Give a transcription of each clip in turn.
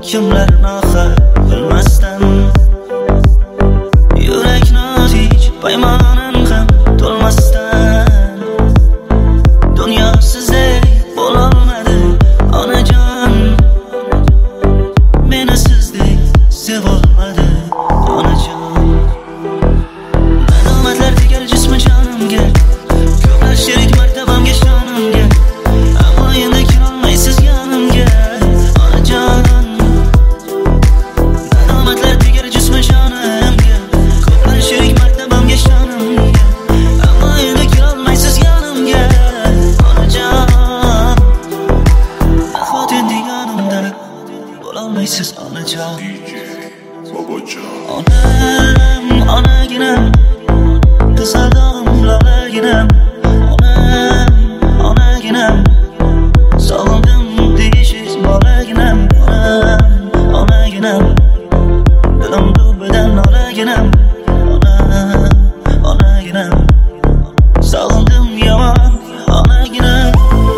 kimlar nohaq bilmasdan, yurak nozik paymonim ham to'lmasdan, dunyo sizdek bo'lolmadi onajon, meni sizdek sevolmadi onajon. Nadomatlar tegar jismi jonimga, ko'plar sherik martabamga shonimga, ammo endi kirolmaysiz yonimga onajon. Nadomatlar tegar jismi jonimga, ko'plar sherik martabamga shonimga, ammo endi kirolmaysiz yonimga onajon. Nahot endi yonimda bo'lolmaysiz onajon. Onam, onaginam, qizal dog'im lolaginam, onam, onaginam, sog'indim deyishiz bolaginam, onam, onaginam, dilim dubidan nolaginam, onam, onaginam, sog'indim yomon onaginam.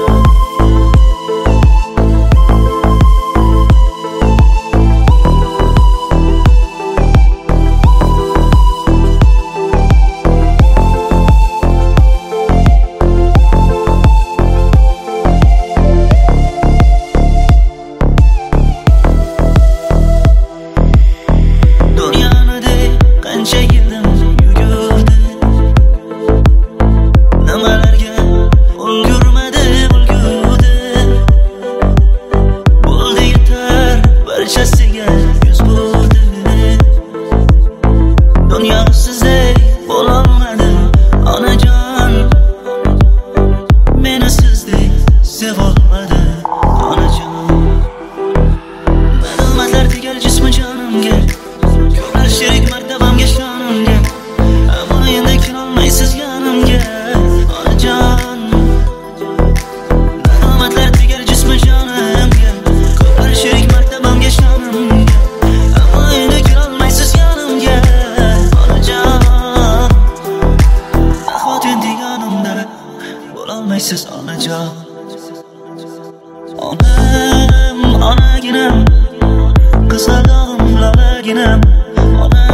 Qancha yildim yugurdi, nimalarga ulgurmadi bo'lgudi, bo'ldi yetar barchasiga yuz burdi, dunyo sizdek bo'lolmadi onajon, meni sizdek sevolmadi onajon. Nadomatlar tegar jismi jonimga, ko'plar sherik martabamga shonimga, ammo endi kirolmaysiz yonimga onajon. Nadomatlar tegar jismi jonimga, ko'plar sherik martabamga shonimga, ammo endi kirolmaysiz yonimga onajon. Nahot endi yonimda bo'lolmaysiz onajon. Onam, onaginam, qizal dog'im lolaginam,